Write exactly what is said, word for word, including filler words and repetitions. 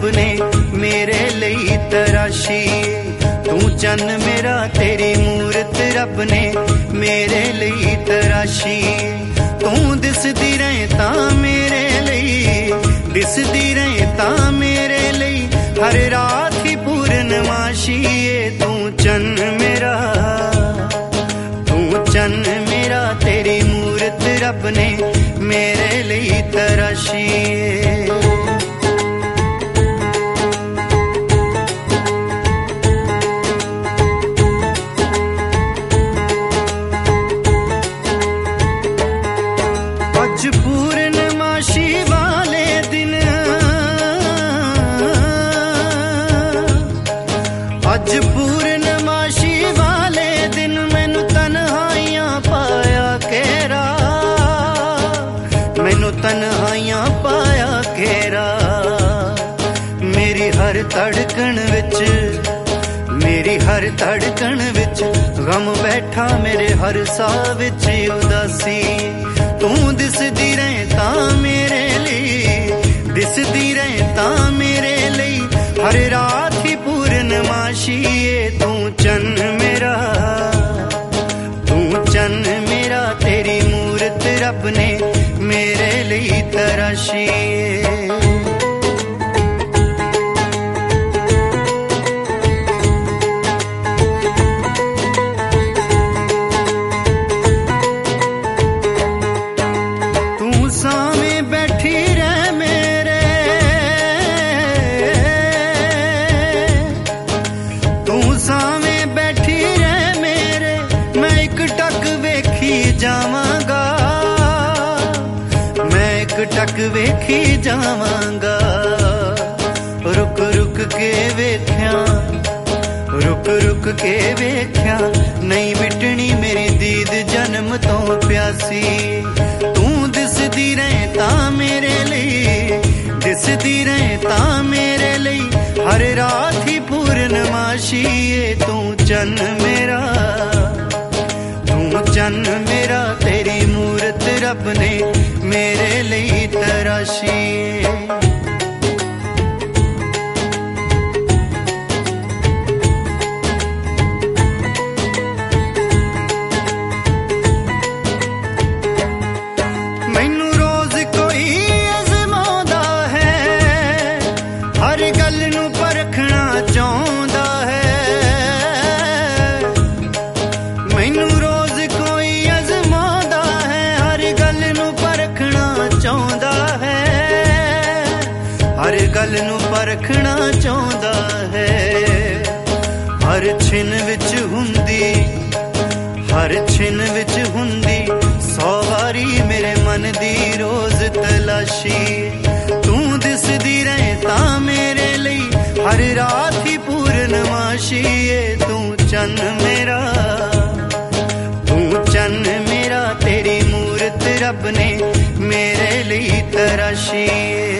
रब ने मेरे लिए तराशी। तू चन्न मेरा तेरी मूरत रब ने मेरे लिए तराशी। तू दिसदी रहे तां मेरे लिए, दिसदी रहे तां मेरे लिए, हर रात ही पूर्णमाशी। तू चन्न मेरा, तू चन्न मेरा तेरी मूरत रब ने मेरे लिए तराशी। अज पूर्णमाशी वाले दिन, अज पूर्णमाशी वाले दिन मैनू तन्हाइयां पाया केरा, मैनू तन्हाइयां पाया केरा। मेरी हर धड़कन विच, मेरी हर धड़कन विच गम बैठा, मेरे हर साह विच उदासी। तू दिसदी रहे तां मेरे लिए, दिसदी रहे तां मेरे लिए, हर रात ही पूर्णमाशी। तू चन्न मेरा, तू चन्न मेरा तेरी मूरत रब ने मेरे लिए तराशी। जावांगा मैं एक टक वेखी जावांगा, रुक रुक के वेख्या, रुक रुक के वेख्या, नहीं मिटनी मेरी दीद जन्म तो प्यासी। तू दिसदी रहे तां मेरे लिए, दिसदी रहे तां मेरे लिए, हर रात ही पूर्णमाशी। तू चन्न मेरा, चन्न मेरा तेरी मूरत रब ने मेरे लिए तराशी। मैनू रोज कोई अज़माउंदा है, हर गल नू परखना चाहुंदा है। मैनू हर गल नू परखना चाहुंदा है, हर छिन विच हुंदी, हर छिन विच हुंदी, सौ वारी मेरे मन दी रोज तलाशी। तू दिसदी रहे तां मेरे लिए, हर रात ही पूर्णमाशी। तू चन्न मेरा, तू चन्न मेरा तेरी मूरत रब ने मेरे लिए तराशी।